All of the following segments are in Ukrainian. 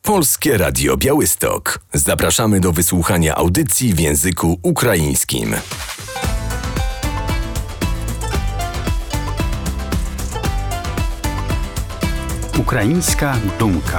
Polskie Radio Białystok. Zapraszamy do wysłuchania audycji w języku ukraińskim. Ukraińska dumka.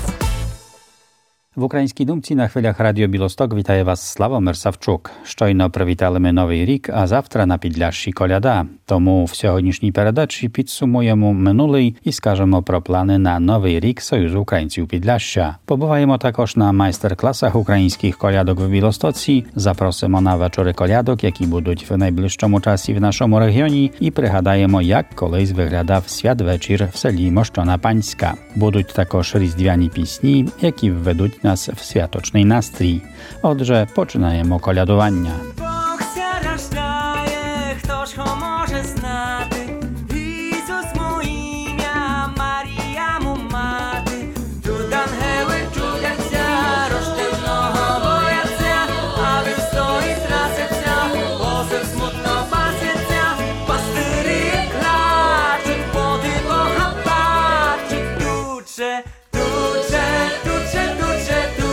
В українській думці на хвилях Радіо Білосток вітає вас Славомир Савчук. Щойно привітали ми Новий рік, а завтра на Підляшші коляда. Тому в сьогоднішній передачі підсумуємо минулий і скажемо про плани на Новий рік Союзу українців Підляшшя. Побуваємо також на майстер-класах українських колядок в Білостоці, запросимо на вечори колядок, які будуть в найближчому часі в нашому регіоні, і пригадаємо, як колись виглядав святвечір в селі Мощона Панська. Будуть також різдвяні пісні, які введуть нас в святочний настрій. Отже, починаємо колядування. Бог ся рождає, хто ж його може знати? Ісус му ім'я, Марія му мати. Тут ангели чудяться, рожденого бояться, а він стоїть траситься, осел смутно пасеться. Пастирі клачуть, поди Бога бачать, тут же, тут же, тут же, тут же, тут.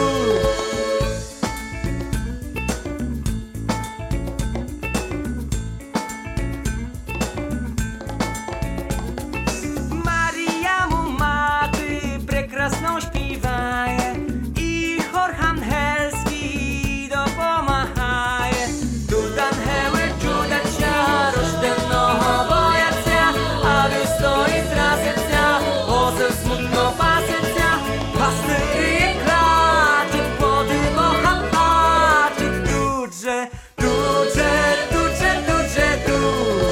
Марія му мати прекрасно співає, і хор ангельський допомагає. Тут ангели чудача, рожденого бояться, а він стоїть траситься, осел смутно пасеться. Пастирі клачуть, поди Бога бачать, тут же, тут же, тут же, тут же, тут.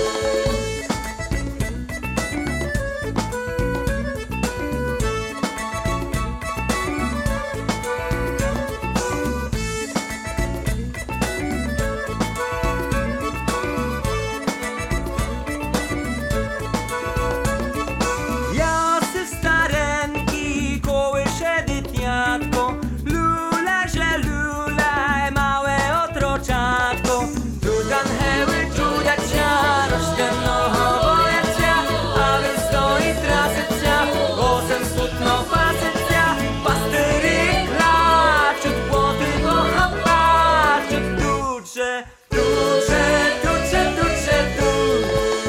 Йосиф старенький колише дитятко, люляй, мале отрочатко. Тут ангели чудача, рожденого бояться, а він стоїть траситься, осел смутно пасеться. Пастирі клачуть, поди Бога бачать, тут же, тут же, тут же, тут же, тут.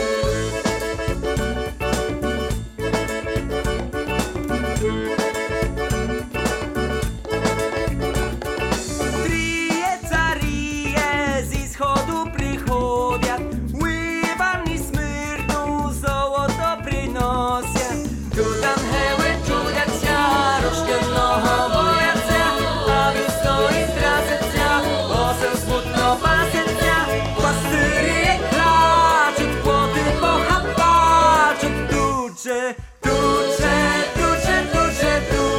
Тріє царіє зі сходу приходять, вибані смирну золото приносять. Тут ангели чудяться, рожденого бояться, а він стоїть траситься, осел смутно пасеться. Пастирі клачуть, поди Бога бачать, тут же, тут же, тут же, тут же, тут.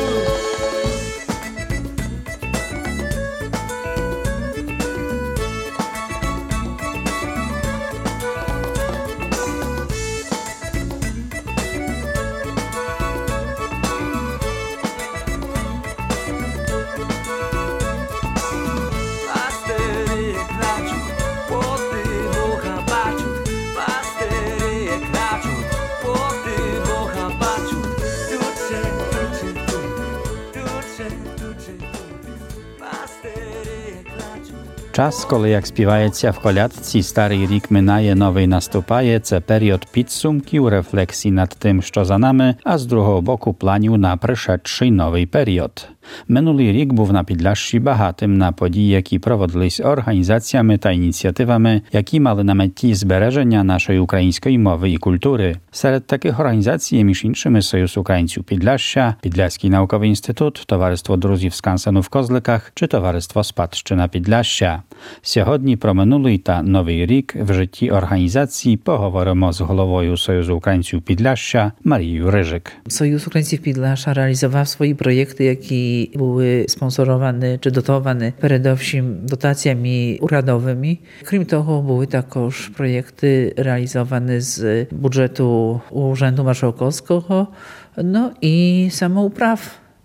Пастирі клачуть, поди Бога бачуть, пастирі клачуть, поди Бога бачуть, тут же, тут, тут же, тут, пастирі клачуть. Час, коли, як співається в колядці, старий рік минає, новий наступає, це період підсумків, рефлексій над тим, що за нами, а з другого боку планів на пришедший новий період. Минулий рік був на Підляшші багатим на події, які проводились організаціями та ініціативами, які мали на меті збереження нашої української мови і культури. Серед таких організацій є, між іншими, Союз українців Підляшшя, Підляський науковий інститут, Товариство друзів Скансену в Козликах чи Товариство Спадщина Підляшшя. Сьогодні про минулий та новий рік в житті організації поговоримо з головою Союзу українців Підляшшя Марією Рижик. Союз Українців Підляшша реалізував свої проєкти, які були спонсоровані чи дотовані передовсім дотаціями урядовими. Крім того, були також проєкти реалізовані з бюджету Urzędu Marszałkowskiego, no i samoupraw.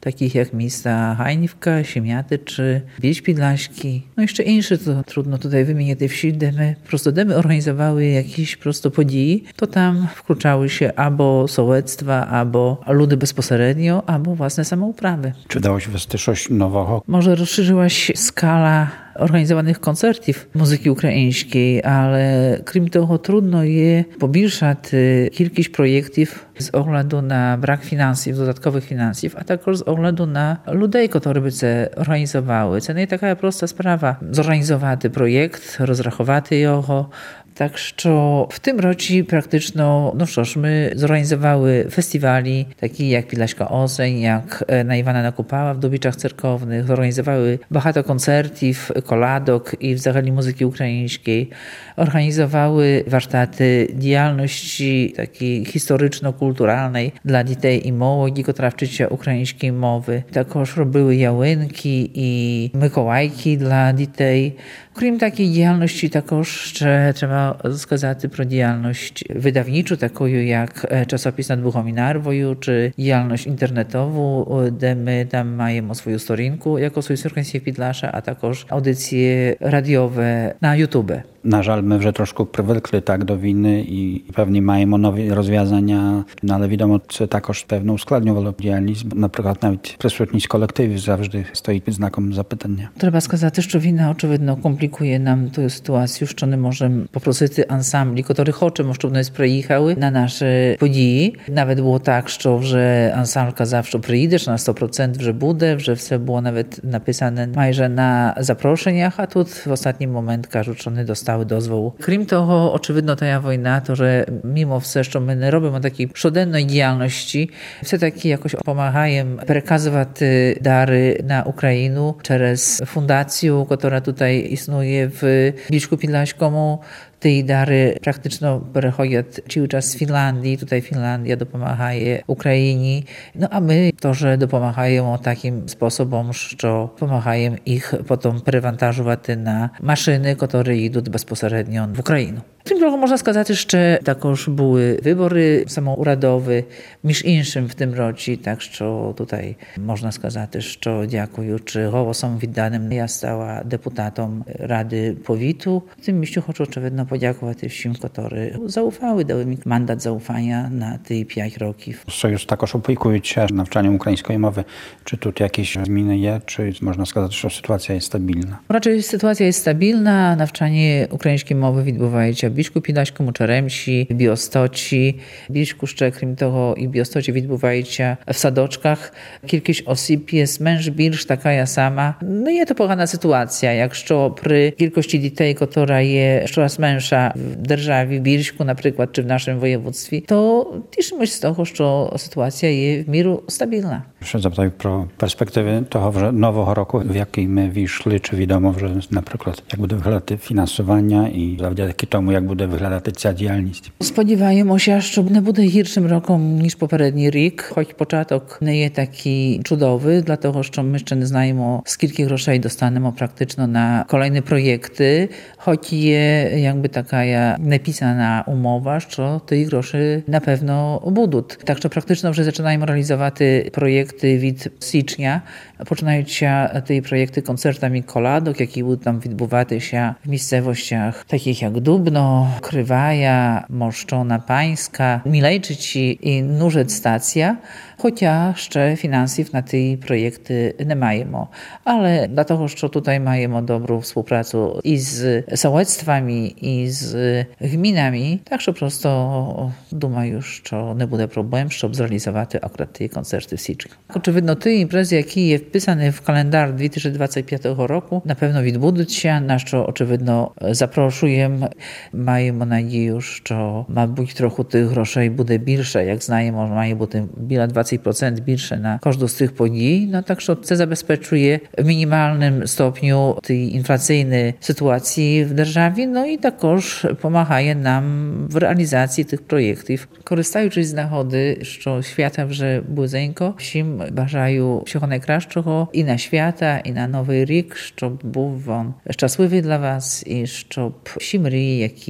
takich jak miejsca Hajniwka, Siemiaty czy Wieś Pidlaśki. No jeszcze insze, to trudno tutaj wymienić te wsi, demy organizowały jakieś prosto podії, to tam wkluczały się albo sołectwa, albo ludy bezpośrednio, albo własne samouprawy. Czy dało się coś nowego? Może rozszerzyła się skala organizowanych koncertów muzyki ukraińskiej, ale krім того trudno je pobільшати кількість проєктів з огляду на брак фінансів, додаткових фінансів, а також з огляду на людей, які би це організували. Це не така проста справа зорганізувати проєкт, розрахувати його. Tak, że w tym roku praktycznie, my zorganizowały festiwali, takie jak Pidlaśka Oseń, jak na Iwana na Kupała w Dobiczach Cerkownych, zorganizowały багато koncertów, koladok i w zachodniej muzyki ukraińskiej, organizowały warsztaty działalności takiej historyczno-kulturalnej dla dzieci i młodzi, która wczycie ukraińskiej mowy. Także robiły jałynki i mykołajki dla dzieci. Крім takiej działalności, також trzeba сказати про діяльність видавничу, такою як часопис «Над Богом і Нарвою», чи діяльність інтернетову, де ми там маємо свою сторінку, jako Sojusz Organizacji Pidlasza, a також audycje radiowe na YouTube. Na żal, my вже troszkę przywykli tak do winy i pewnie mają nowe rozwiązania, no ale wiadomo, że також pewno uskladniowalo działalność. Na przykład nawet присутність колективів завжди стоїть під знаком запитання. Треба сказати, що війна, очевидно, komplікує нам tę sytuację, що не можемо попросити ансамблі, які хочемо, щоб нас приїхали на наші події. Навіть було так, що вже ансамбль казав, що приїдеш, на 100% вже буде, вже все було навіть написане майже на запрошеннях, а тут в останній момент кажуть, що не достали дозволу. Крім того, очевидно, та wojna, to, że mimo все, що ми не робимо takiej щоденної діяльності, все-таки jakoś pomagają przekazywać dary na Ukrainę przez fundację, która tutaj istnieje w Biszku Pidlaśkomu. Te dary praktycznie przychodzą cały czas z Finlandii. Tutaj Finlandia dopomagaje Ukrainie. No a my to, że dopomagają takim sposobem, że pomagają ich potem przewantażować na maszyny, które idą bezpośrednio w Ukrainę. W tym roku można сказати, że також były wybory samouradowe, między innymi w tym roku, tak że tutaj można сказати, że dziękuję, czy głosem відданим ja stała deputatom Rady Powiatu. W tym miejscu chcę oczywiście podziękować wszystkim, którzy zaufały, dały mi mandat zaufania na te 5 roków. Sojusz також opiekuje się nawczaniem ukraińskiej mowy. Czy tu jakieś zmiany jest, czy można сказати, że sytuacja jest stabilna? Raczej sytuacja jest stabilna. Nawczanie ukraińskiej mowy odbywa się w Biszku Pidlaśkomu, Czeremsi, w Biostoci. W Biszku jeszcze, krім того, i w Biostoci odbywa się w sadoczkach. Kilkieś osób jest męż bільш taka sama. No i to pogana sytuacja. Jak що przy kilkości dzieci, która jest coraz męższa w державі, w Biszku na przykład, czy w naszym województwie, to cieszymy się z tego, że sytuacja jest w miru stabilna. Muszę zapytać pro perspektywy tego nowego roku, w jakiej my wyszli, czy wiadomo, że na przykład jak będzie wyglądać finansowania i dzięki temu, jak będzie wyglądać ta działalność. Spodziewajmy się, że nie będzie gorszym rokiem niż poprzedni rok, choć początek nie jest taki cudowy, dlatego że my jeszcze nie znajemy, z kilku groszy dostaniemy praktycznie na kolejne projekty, choć jest jakby taka napisana umowa, że te groszy na pewno będą. Także praktycznie już zaczynamy realizować projekty od stycznia, poczynając się te projekty koncertami koladok, jakie będą tam odbywać się w miejscowościach takich jak Dubno, Krywaja, Moszczona Pańska, Milejczyci i Nurzec Stacja, chociaż jeszcze finansów na te projekty nie mamy. Ale dlatego, że tutaj mamy dobrą współpracę i z sołectwami, i z gminami, tak że prosto думаю, że nie będzie problemu, żeby zrealizować akurat te koncerty w styczniu. Oczywiście te imprezy, jakie jest wpisane w kalendarz 2025 roku, na pewno odbędą się, na co oczywiście zapraszamy. Mamy nadzieję, że ma być trochę tych groszy będzie większe, jak znajemy, mają być bilet 20% większe na każdą z tych podii, no tak, że to zabezpieczuje w minimalnym stopniu tej inflacyjnej sytuacji w державі, no i також pomagaje nam w realizacji tych projektów. Korzystając z nagody, że świata вже близенько, всім бажаю всього найкращого і на свята, і на Новий рік, щоб був він щасливий для вас, і щоб всі мрії, які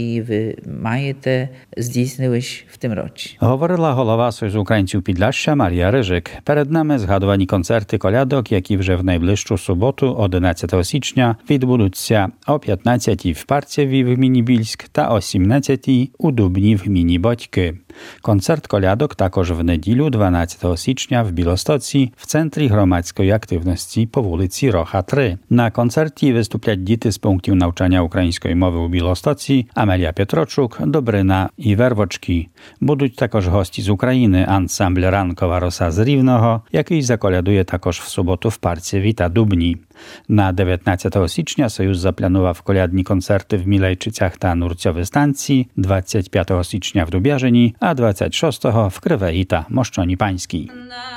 які ви маєте здійснились в тим році. Говорила голова Союзу українців Підляшшя Марія Рижик. Перед нами згадувані концерти колядок, які вже в найближчу суботу, 11 січня, відбудуться о 15 в Парцеві в гміні Більськ та о 17 у Дубні в гміні Бодьки. Концерт колядок також в неділю, 12 січня в Білостоці в Центрі громадської активності по вулиці Роха 3. На концерті виступлять діти з пунктів навчання української мови у Білостоці, Амелія Петрочук, Добрина і Вервочки. Будуть також гості з України, ансамбль Ранкова роса з Рівного, який заколядує також в суботу в Парцеві та Дубні. На 19 січня Союз запланував колядні концерти в Мілейчицях та Нурцьовій станції, 25 січня в Дубяжині, a 26 w Krywei ta Moszczoni Pańskiej.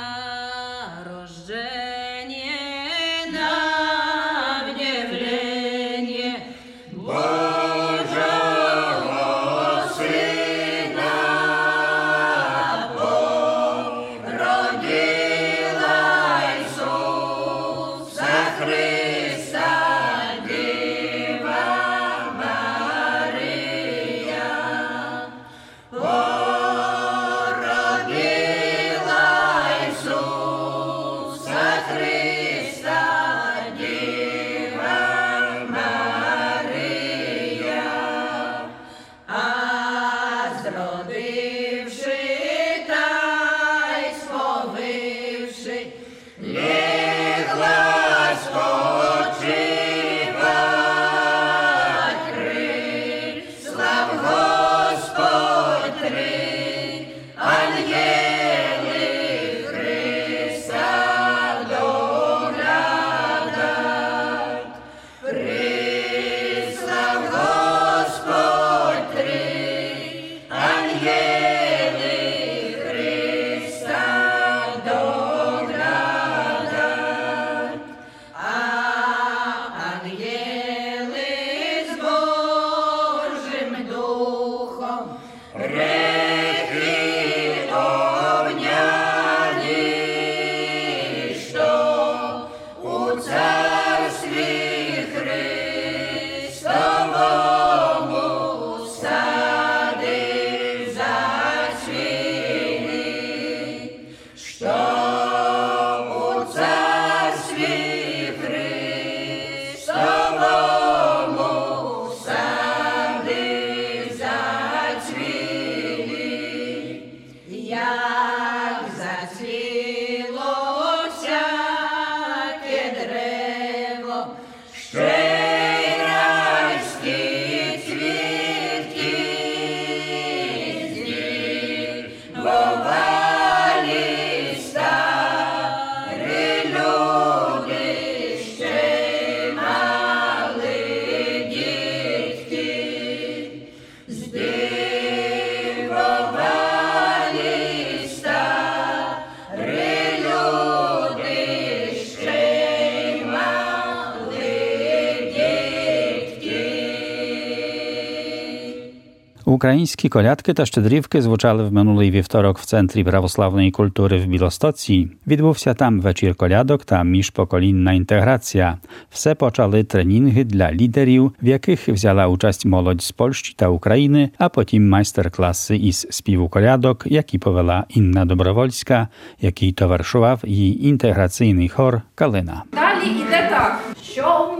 Українські колядки та щедрівки звучали в минулий вівторок в Центрі православної культури в Білостоці. Відбувся там вечір колядок та міжпоколінна інтеграція. Все почали тренінги для лідерів, в яких взяла участь молодь з Польщі та України, а потім майстер-класи із співу колядок, які повела Інна Добровольська, який товаришував її інтеграційний хор «Калина». Далі йде так. Що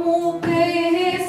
муки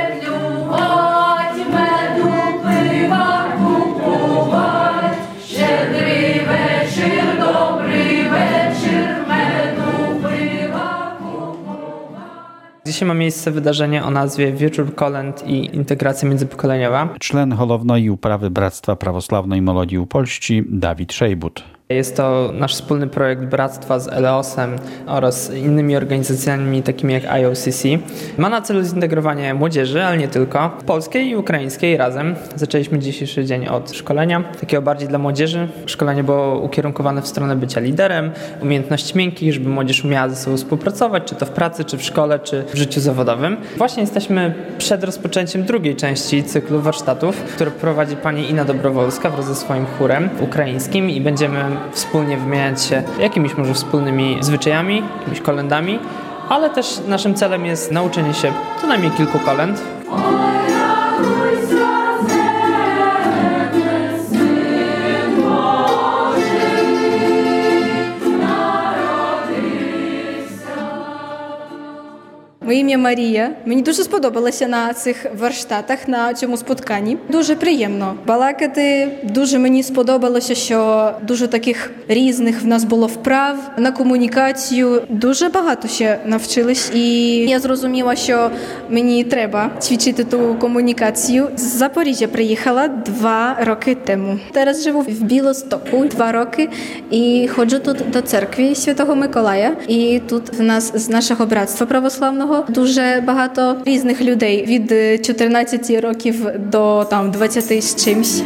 спетлювать, меду пива купувать, щедрий вечір, добрий вечір, меду пива купувать. Dzisiaj ma miejsce wydarzenie o nazwie Wieczór Kolęd i Integracja Międzypokoleniowa. Czlen Головної uprawy Bractwa Prawosławnej Молоді u Polści Dawid Szejbut. Jest to nasz wspólny projekt Bractwa z Eleosem oraz innymi organizacjami takimi jak IOCC. Ma na celu zintegrowanie młodzieży, ale nie tylko, polskiej i ukraińskiej razem. Zaczęliśmy dzisiejszy dzień od szkolenia, takiego bardziej dla młodzieży. Szkolenie było ukierunkowane w stronę bycia liderem, umiejętności miękkich, żeby młodzież umiała ze sobą współpracować, czy to w pracy, czy w szkole, czy w życiu zawodowym. Właśnie jesteśmy przed rozpoczęciem drugiej części cyklu warsztatów, który prowadzi pani Inna Dobrowolska wraz ze swoim chórem ukraińskim i będziemy wspólnie wymieniać się jakimiś może wspólnymi zwyczajami, jakimiś kolędami, ale też naszym celem jest nauczenie się co najmniej kilku kolęd. Моє ім'я Марія. Мені дуже сподобалося на цих верштатах, на цьому спотканні. Дуже приємно балакати. Дуже мені сподобалося, що дуже таких різних в нас було вправ на комунікацію. Дуже багато ще навчились. І я зрозуміла, що мені треба цвічити ту комунікацію. З Запоріжжя приїхала 2 роки тому. Зараз живу в Білостоку 2 роки і ходжу тут до церкви Святого Миколая. І тут в нас з нашого братства православного дуже багато різних людей від 14 років до 20 з чимсь.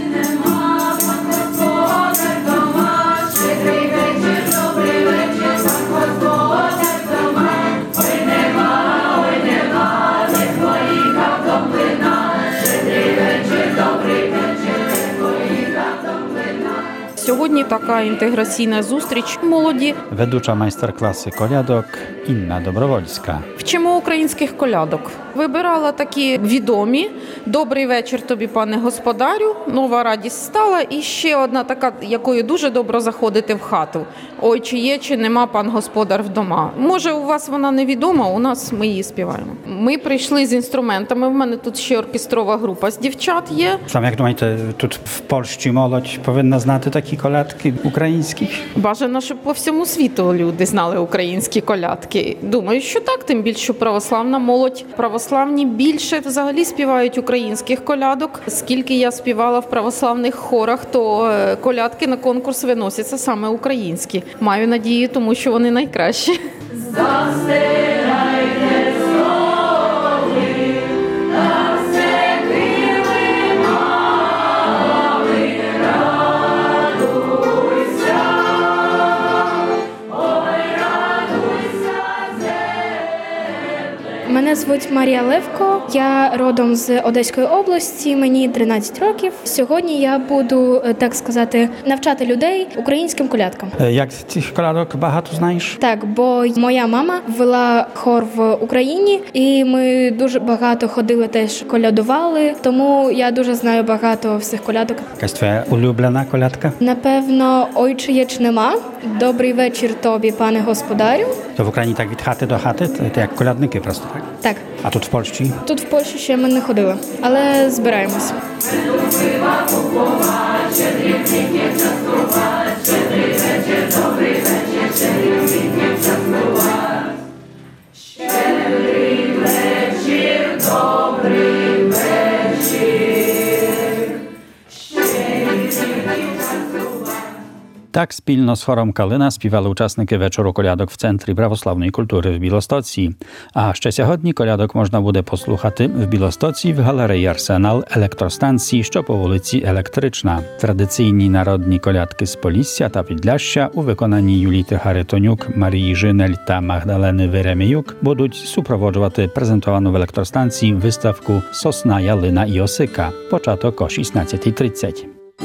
Сьогодні така інтеграційна зустріч молоді. Ведуча майстер-класи колядок Інна Добровольська. Вчимо українських колядок. Вибирала такі відомі. «Добрий вечір тобі, пане господарю», «Нова радість стала» і ще одна така, якою дуже добре заходити в хату. «Ой, чи є, чи нема пан господар вдома». Може, у вас вона невідома, у нас ми її співаємо. Ми прийшли з інструментами, в мене тут ще оркестрова група з дівчат є. Сам як думаєте, тут в Польщі молодь повинна знати такі колядки українські? Бажано, щоб по всьому світу люди знали українські колядки. Думаю, що так, тим більше, що православна молодь. Православні більше взагалі співають українських колядок. Скільки я співала в православних хорах, то колядки на конкурс виносяться саме українські. Маю надію, тому що вони найкращі. Мене звуть Марія Левко, я родом з Одеської області, мені 13 років. Сьогодні я буду, так сказати, навчати людей українським колядкам. Як цих колядок багато знаєш? Так, бо моя мама вела хор в Україні, і ми дуже багато ходили теж колядували, тому я дуже знаю багато всіх колядок. Якась твоя улюблена колядка? Напевно, «Ой, чи є, чи нема», «Добрий вечір тобі, пане господарю». To w Ukrainie tak від хати до хати, to jak колядники просто, так? Так. А тут в Польщі? Тут в Польщі ще ми не ходили, але збираємось. Так спільно з хором «Калина» співали учасники вечору колядок в Центрі православної культури в Білостоці. А ще сьогодні колядок можна буде послухати в Білостоці в галереї «Арсенал» електростанції, що по вулиці Електрична. Традиційні народні колядки з Полісся та Підляшшя у виконанні Юліти Харитонюк, Марії Жинель та Магдалени Вереміюк будуть супроводжувати презентовану в електростанції виставку «Сосна, ялина і осика». Початок о 16:30.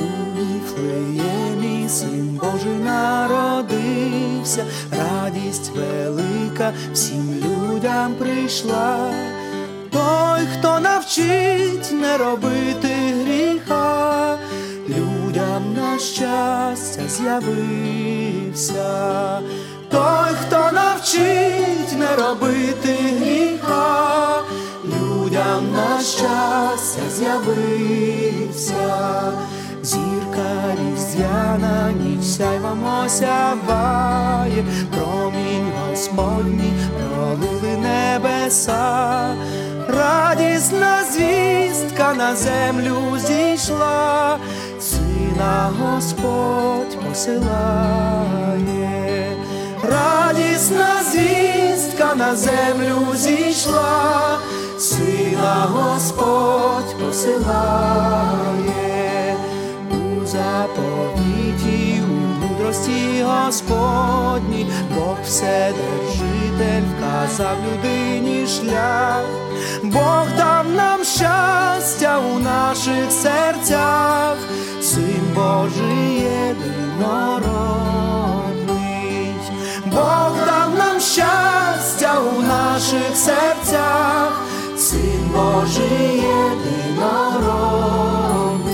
Радість велика всім людям прийшла. Той, хто навчить не робити гріха, людям на щастя з'явився. Той, хто навчить не робити гріха, людям на щастя з'явився. Зірка різдвяна, ніч сяйвом осяває, промінь Господній пролили небеса. Радісна звістка на землю зійшла, Сина Господь посилає. Радісна звістка на землю зійшла, Сина Господь посилає. У заповіті, у мудрості Господній, Бог Вседержитель вказав людині шлях. Бог дав нам щастя у наших серцях, Син Божий єдинородний. Бог дав нам щастя у наших серцях, Син Божий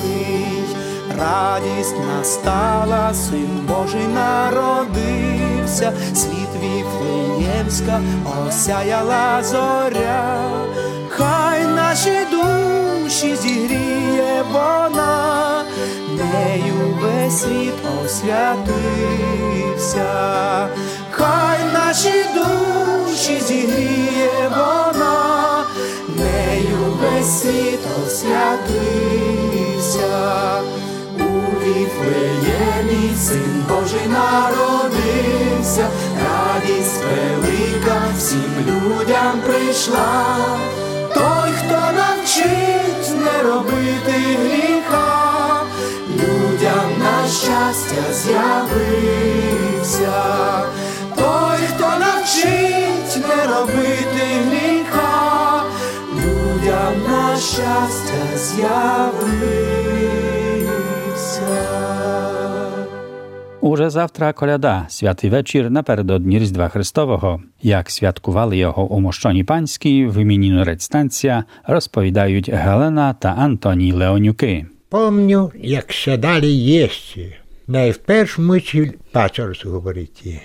єдинородний. Радість настала, Син Божий народився. народився, світ Віфлеємська осяяла зоря. Хай наші душі зігріє вона, нею весь світ освятився. Хай наші душі зігріє вона, нею весь світ освятився. У Віфлеємі Син Божий народився, радість велика всім людям прийшла. Той, хто навчить не робити гріха, людям на щастя з'явився. Той, хто навчить не робити гріха, людям на щастя з'явився. Уже завтра коляда, святий вечір напередодні Різдва Христового. Як святкували його умощені панські, в імені станція, розповідають Гелена та Антоній Леонюки. Помню, як сідали їсти. Найвперш мусив пастор говорити.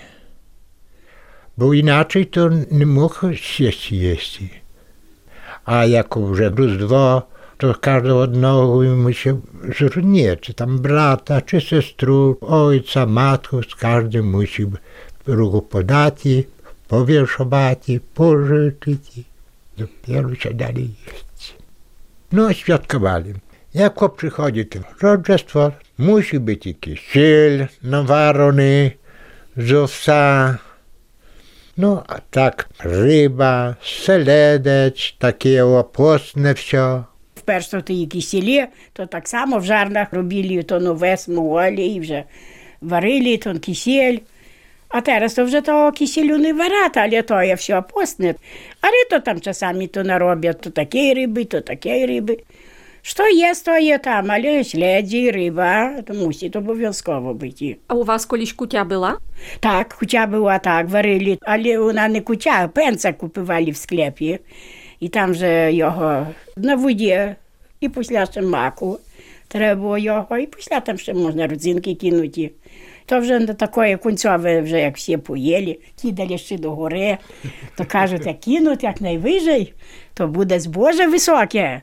Бо іначе то не мог сісти їсти. А як вже Різдво, to każdy odnowu musiał żurnie, czy tam brata, czy sestru, ojca, matkę, z każdym musi ruchu podać, powierzchować, pożyczyć. Dopiero się dali jeść. No, świadkowali. Jak przychodzi to rodzestwo, musi być jakiś kisiel nawarony z owsa. No, a tak ryba, селедець, таке опосне все. Вперше то і кисілі, то так само в жарнах робили, то нове смолі, і вже варили, то кисель. А зараз то вже того киселю не варять, але то є все опосне. Але то там часами то нароблять, то такі риби, то такі риби. Що є, то є там, але следі, риба, то мусить обов'язково бути. А у вас колись кутя була? Так, кутя була, так, варили, але вона не кутя, а пенца купували в склепі. І там же його на воді, і після ще маку треба було його, і після там ще можна родзинки кинути. То вже не таке кінцеве, вже як всі поїли, кидали ще до гори, то кажуть, як кинуть, як найвищий, то буде збожжя високе.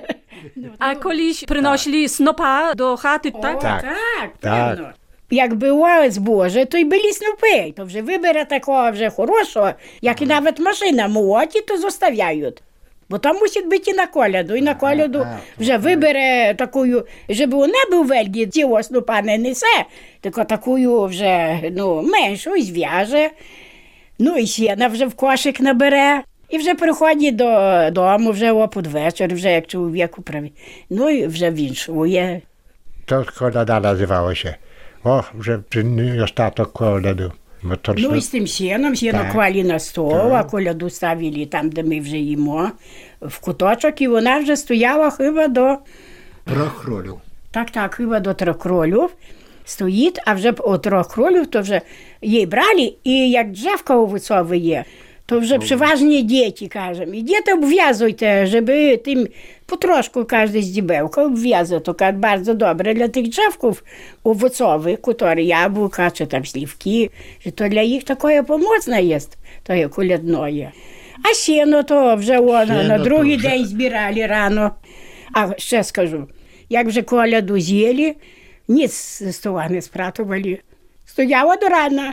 А колись приносили снопа до хати, так? Так, певно. Як було збожжя, то й були снопи. То вже вибере такого вже хорошого, як і навіть машина молоті, то зоставляють. Бо там мусить бути і на коляду. І на коляду вже вибере таку, щоб у небі вельгі цього снопа не несе, тільки таку вже меншу і зв'яже. Ну і сіна вже в кошик набере. І вже приходить додому, вже під вечір, вже як чоловік управить. Ну і вже віншує. To koляда називалося. О, вже остаток коляду. Ну і з тим сіно клали на стол, а коляду ставили там, де ми вже їмо, в куточок, і вона вже стояла хіба до... 3 кролів. Так, хіба до 3 кролів стоїть, а вже о 3 кролів, то вже її брали, і як дrzewka owocowe є, то вже przewажні діти, кажемо, і діти обв'язуйте, щоб тим потрошку кожен здібелка обв'язує, то дуже добре для тих дrzewków owocowych, які яблука, чи там слівки, що то для їх таке помocне є, то є колядное. А сіно то вже на другий день збирали рано. А ще скажу, як вже коляду з'їли, ніц з стола не спратували. Стояло до рана.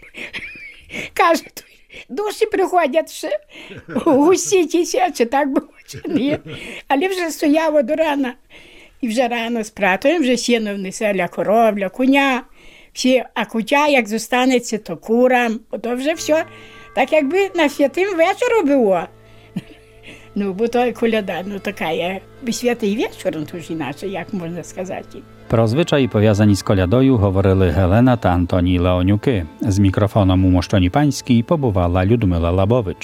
Кажуть, душі приходять ще гусітися, чи так було, чи ні. Але вже стояло до рана. І вже рано спратуємо, вже сіно внесе для коров, для коня. Всі, а кутя, як зостанеться, то курам. То вже все, так якби на святим вечору було. Ну, бо то коляда, така є святий вечір, то ж іначе, як можна сказати. Про звичай пов'язані з колядою говорили Гелена та Антоній Леонюки. З мікрофоном у Мощоні Панській побувала Людмила Лабович.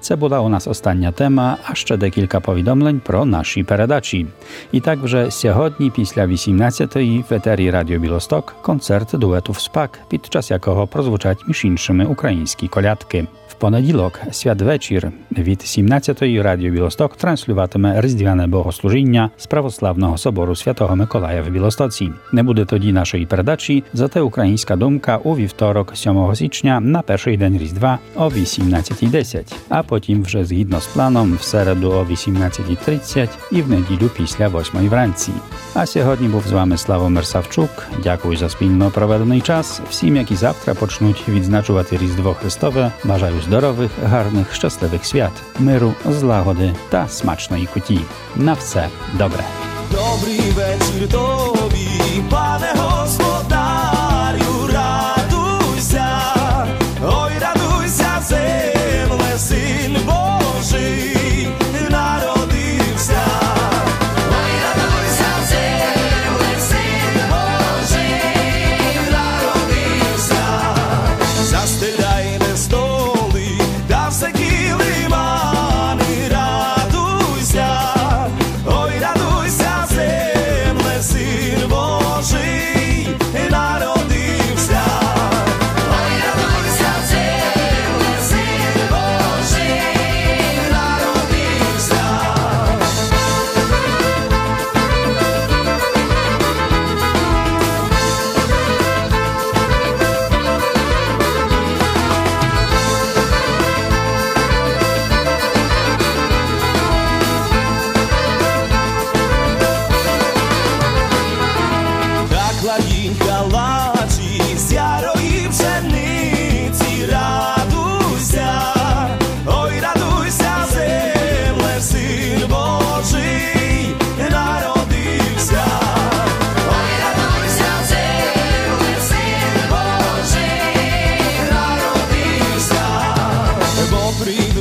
Це була у нас остання тема, а ще декілька повідомлень про наші передачі. І так вже сьогодні, після 18-ї, в етері Радіо Білосток концерт дуетów SPAK, під час якого прозвучать між іншими українські колядки. В понеділок, святвечір, від 17-ї Радіо Білосток транслюватиме різдвяне богослужіння з Православного собору Святого Миколая в Білостоці. Не буде тоді нашої передачі, зате українська думка у вівторок, 7 січня, на перший день Різдва о 18:10, а потім вже згідно з планом в середу о 18:30 і в неділю після 8 вранці. А сьогодні був з вами Славомир Савчук. Дякую за спільно проведений час. Всім, які завтра почнуть відзначувати Різдво Христове, бажаю здорових, гарних, щасливих свят, миру, злагоди та смачної куті. На все добре. Добрий вечір тобі, пане господарю, радуйся, ой, радуйся, земле, син Божий народився. Ой, радуйся, земле, син Божий народився. Застеляйте столи, та все килимани, радуйся, ой, радуйся, земле, син Божий народився. Ой, радуйся, земле, син Божий народився. Так лагінька лачі з ярої пшениці, радуйся, ой, радуйся, земле, син Божий народився. Ой, радуйся, земле, син Божий народився. Бо прийде